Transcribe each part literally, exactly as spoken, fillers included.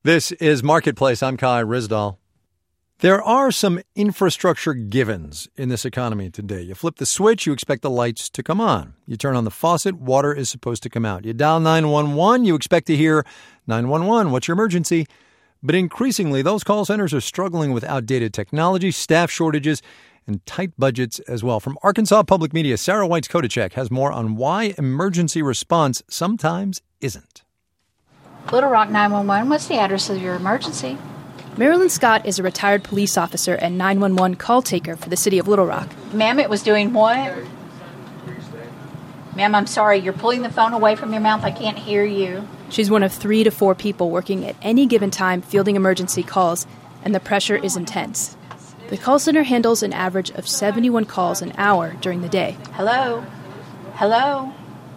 This is Marketplace. I'm Kai Ryssdal. There are some infrastructure givens in this economy today. You flip the switch, you expect the lights to come on. You turn on the faucet, water is supposed to come out. You dial nine one one, you expect to hear, nine one one, what's your emergency? But increasingly, those call centers are struggling with outdated technology, staff shortages, and tight budgets as well. From Arkansas Public Media, Sarah Weitz-Kodachek has more on why emergency response sometimes isn't. Little Rock nine one one, what's the address of your emergency? Marilyn Scott is a retired police officer and nine one one call taker for the city of Little Rock. Ma'am, it was doing what? Ma'am, I'm sorry, you're pulling the phone away from your mouth. I can't hear you. She's one of three to four people working at any given time fielding emergency calls, and the pressure is intense. The call center handles an average of seventy-one calls an hour during the day. Hello? Hello?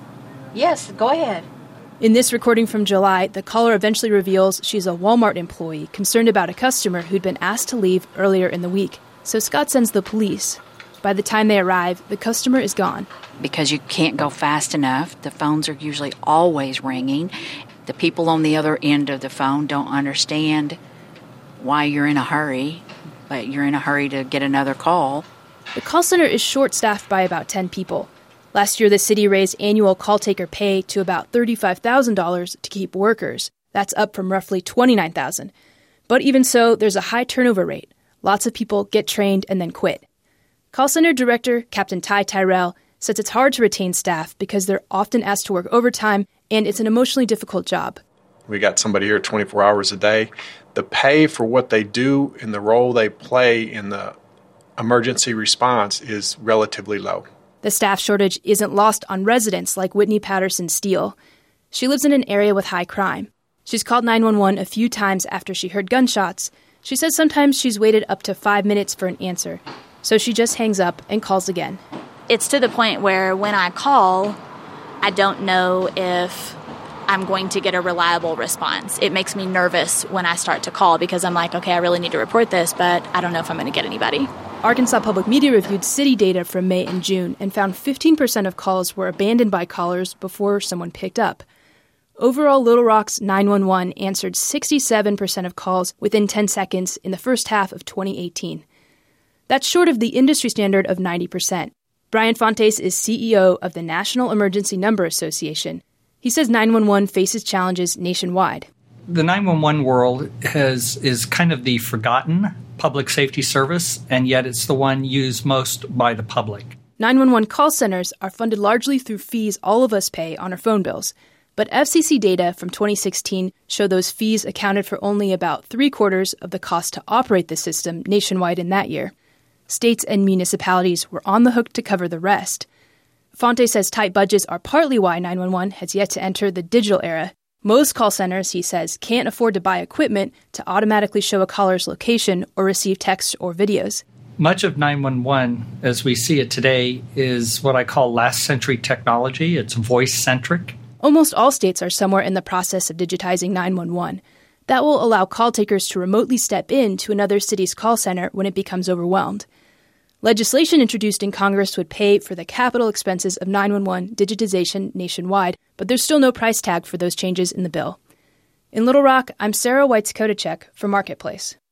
Yes, go ahead. In this recording from July, the caller eventually reveals she's a Walmart employee concerned about a customer who'd been asked to leave earlier in the week. So Scott sends the police. By the time they arrive, the customer is gone. Because you can't go fast enough, the phones are usually always ringing. The people on the other end of the phone don't understand why you're in a hurry, but you're in a hurry to get another call. The call center is short-staffed by about ten people. Last year, the city raised annual call taker pay to about thirty-five thousand dollars to keep workers. That's up from roughly twenty-nine thousand dollars. But even so, there's a high turnover rate. Lots of people get trained and then quit. Call center director Captain Ty Tyrell says it's hard to retain staff because they're often asked to work overtime, and it's an emotionally difficult job. We got somebody here twenty-four hours a day. The pay for what they do and the role they play in the emergency response is relatively low. The staff shortage isn't lost on residents like Whitney Patterson Steele. She lives in an area with high crime. She's called nine one one a few times after she heard gunshots. She says sometimes she's waited up to five minutes for an answer, so she just hangs up and calls again. It's to the point where when I call, I don't know if I'm going to get a reliable response. It makes me nervous when I start to call because I'm like, okay, I really need to report this, but I don't know if I'm going to get anybody. Arkansas Public Media reviewed city data from May and June and found fifteen percent of calls were abandoned by callers before someone picked up. Overall, Little Rock's nine one one answered sixty-seven percent of calls within ten seconds in the first half of twenty eighteen. That's short of the industry standard of ninety percent. Brian Fontes is C E O of the National Emergency Number Association. He says nine one one faces challenges nationwide. The nine one one world has is kind of the forgotten public safety service, and yet it's the one used most by the public. nine one one call centers are funded largely through fees all of us pay on our phone bills. But F C C data from twenty sixteen show those fees accounted for only about three-quarters of the cost to operate the system nationwide in that year. States and municipalities were on the hook to cover the rest. Fonte says tight budgets are partly why nine one one has yet to enter the digital era. Most call centers, he says, can't afford to buy equipment to automatically show a caller's location or receive text or videos. Much of nine one one, as we see it today, is what I call last-century technology. It's voice-centric. Almost all states are somewhere in the process of digitizing nine one one. That will allow call takers to remotely step in to another city's call center when it becomes overwhelmed. Legislation introduced in Congress would pay for the capital expenses of nine one one digitization nationwide, but there's still no price tag for those changes in the bill. In Little Rock, I'm Sarah Weitz-Kodachek for Marketplace.